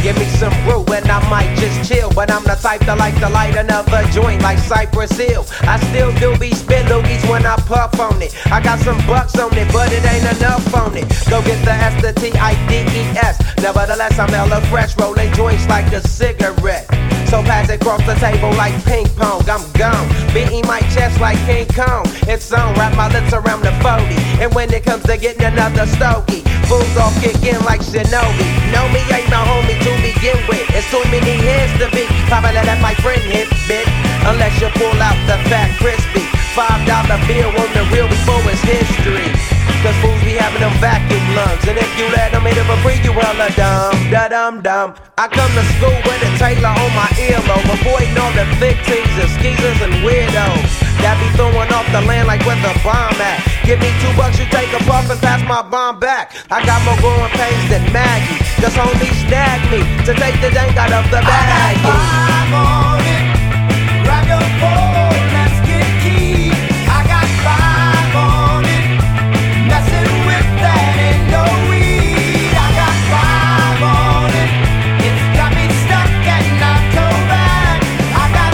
Give me some brew and I might just chill. But I'm the type to like to light another joint like Cypress Hill. I still do be spit loogies when I puff on it. I got some bucks on it, but it ain't enough on it. Go get the S, the T-I-D-E-S. Nevertheless, I'm hella fresh, rolling joints like a cigarette. So pass it across the table like ping pong. I'm gone, beating my chest like King Kong. It's on, wrap my lips around the 40. And when it comes to getting another stogie, fools all kick in like Shinobi. Know me ain't no homie to begin with. It's too many heads to be poppin' to let my friend hit, bitch. Unless you pull out the fat crispy $5 bill on the real before it's history. Cause fools be having them vacuum lungs. And if you let them hit it for free, you hella dumb, da-dum-dum. I come to school with a Taylor on my earlobe, avoiding all the thick teasers, skeezers, and weirdos that be throwing off the land like where the bomb at. Give me $2, you take a puff and pass my bomb back. I got more growing pains than Maggie. Cause homie snagged me to take the dank out of the bag. I got 5 on it, grab your phone, let's get key. I got 5 on it, messing with that ain't no weed. I got 5 on it, it's got me stuck at October. I got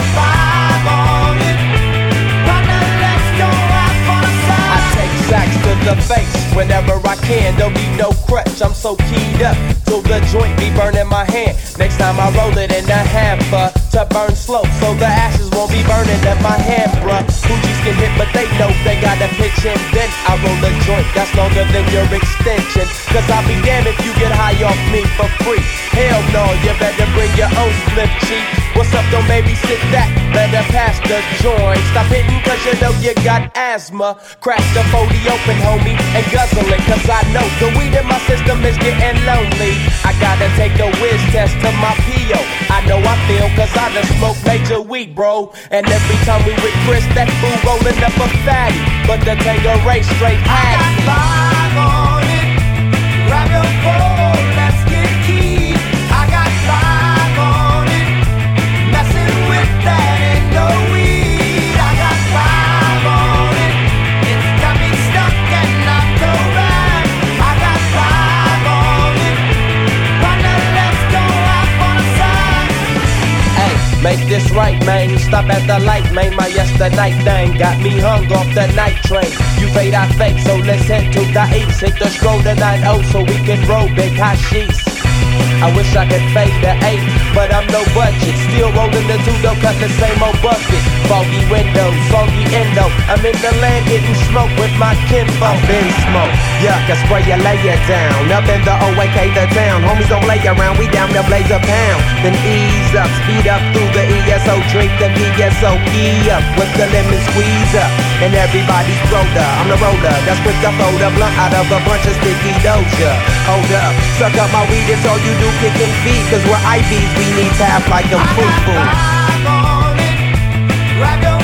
5 on it, partner, let's go out for the side. I take sacks to the face whenever I can, don't need no crutch, I'm so keyed up till the joint be burning my hand. Next time I roll it in a hamper to burn slow, so the ashes won't be burning in my hand, bruh. Fuji's get hit, but they know they gotta pitch in. Then I roll a joint that's longer than your extension. Cause I'll be damned if you get high off me for free. Hell no, you better bring your own slip cheek. What's up, don't babysit that, better pass the joint. Stop hitting cause you know you got asthma. Crack the 40 open, homie, and guzzle it. Cause I know the weed in my system is getting lonely. I gotta take a whiz test to my P.O. I know I feel cause I done smoked major weed, bro. And every time we with Chris, that fool rolling up a fatty. But the Tangeray straight had I me. got 5 on it, grab your phone, let's get key. I got 5 on it, messing with that ain't no weed. I got 5 on it, it's got me stuck at October. I got 5 on it, partner, let's go out for the side. Hey, make this right, man. Stop at the light, man. My yesterday thing got me hung off the night train. You fade, I fake, so let's head to the east. Hit the stroll to 9-0 so we can roll big hot sheets. I wish I could fade the 8, but I'm no budget. Still rolling the 2, though, cut the same old bucket. Foggy windows, soggy endo. I'm in the land getting smoke with my kinfolk. Been smoke, yuck, I spray you, lay it down. Up in the OAK, the town. Homies don't lay around, we down to blaze a pound. Then ease up, speed up through the ESO. Drink the VSOP up with the lemon squeeze up. And everybody's roller, I'm the roller. That's quick to fold a blunt out of a bunch of sticky doja. Hold up, suck up my weed, it's all you do, kicking feet. Cause we're IVs, we need to have like a I got foo-foo. 5 on it, grab your